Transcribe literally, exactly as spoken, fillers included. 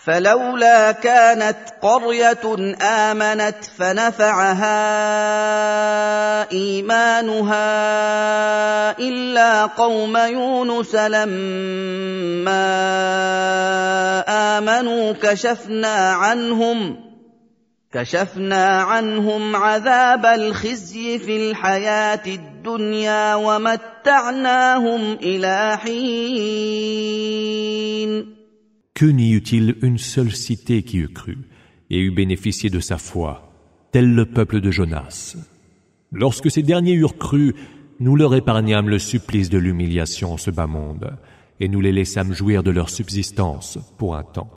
فلولا كانت قرية آمنت فنفعها إيمانها إلا قوم يونس لما آمنوا كشفنا عنهم كشفنا عنهم عذاب الخزي في الحياة الدنيا ومتعناهم إلى حين. Que n'y eut-il une seule cité qui eût cru et eût bénéficié de sa foi, tel le peuple de Jonas. Lorsque ces derniers eurent cru, nous leur épargnâmes le supplice de l'humiliation en ce bas monde, et nous les laissâmes jouir de leur subsistance pour un temps.